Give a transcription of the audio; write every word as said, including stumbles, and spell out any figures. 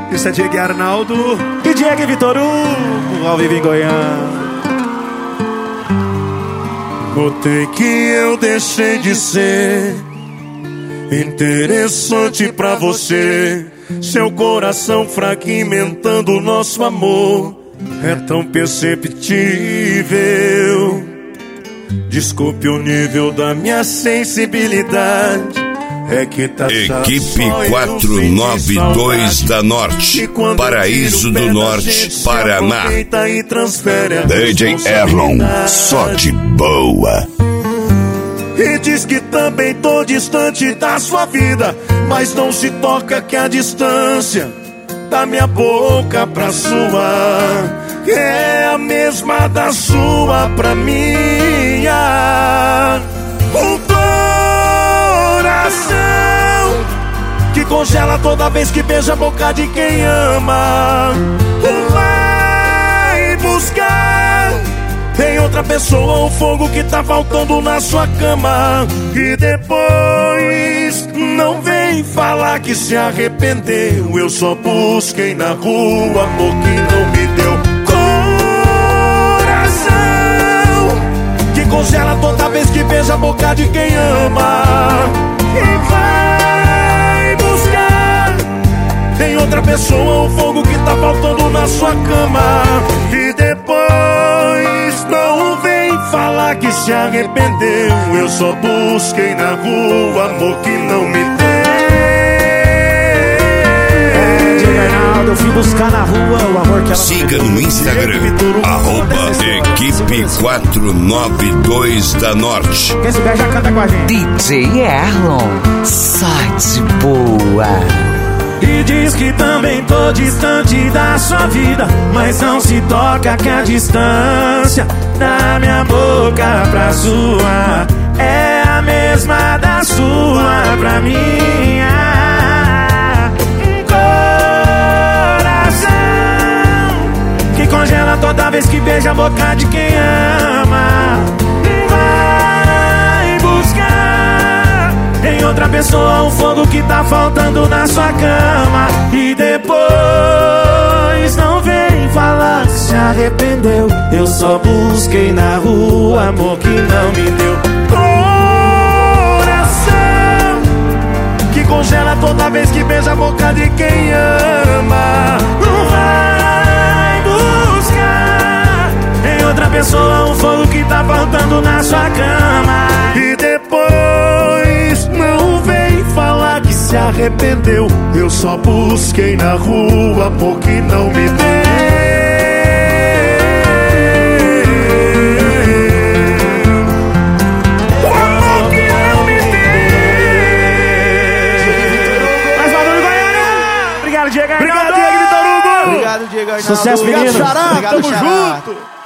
Isso é Diego Arnaldo e Diego Vitor Hugo, ao vivo em Goiânia. Notei que eu deixei de ser interessante pra você. Seu coração fragmentando o nosso amor é tão perceptível. Desculpe o nível da minha sensibilidade, é que tá Equipe quatrocentos e noventa e dois da Norte, Paraíso do Norte, Paraná. D J Erlon, só de boa. E diz que também tô distante da sua vida, mas não se toca que a distância da minha boca pra sua é a mesma da sua pra minha. Um coração que congela toda vez que beija a boca de quem ama. Vai buscar em outra pessoa o fogo que tá faltando na sua cama. E depois não vem falar que se arrependeu. Eu só busquei na rua amor que não me deu. Coração que congela toda vez que beija a boca de quem ama. E vai buscar em outra pessoa o fogo que tá faltando na sua cama. E depois não vem falar que se arrependeu. Eu só busquei na rua amor que não me deu. Eu fui buscar na rua o amor que ela. Siga no Instagram, arroba Equipe quatrocentos e noventa e dois da Norte. Quem souber já canta com a gente. D J Erlon, só de boa. E diz que também tô distante da sua vida, mas não se toca que a distância da minha boca pra sua é a mesma da sua pra minha. Congela toda vez que beija a boca de quem ama. Vai buscar em outra pessoa o fogo que tá faltando na sua cama. E depois não vem falar que se arrependeu. Eu só busquei na rua amor que não me deu. Coração que congela toda vez que beija a boca de quem ama. Não vai outra pessoa um fogo que tá faltando na sua cama. E depois não vem falar que se arrependeu. Eu só busquei na rua amor que não me deu. O amor que não me deu. Mais barulho, Goiânia! Obrigado, Diego Arnaldo! Obrigado, Diego Vitor Hugo! Obrigado, Diego Arnaldo. Sucesso, menino! Obrigado, Xará. Tamo Xará. junto!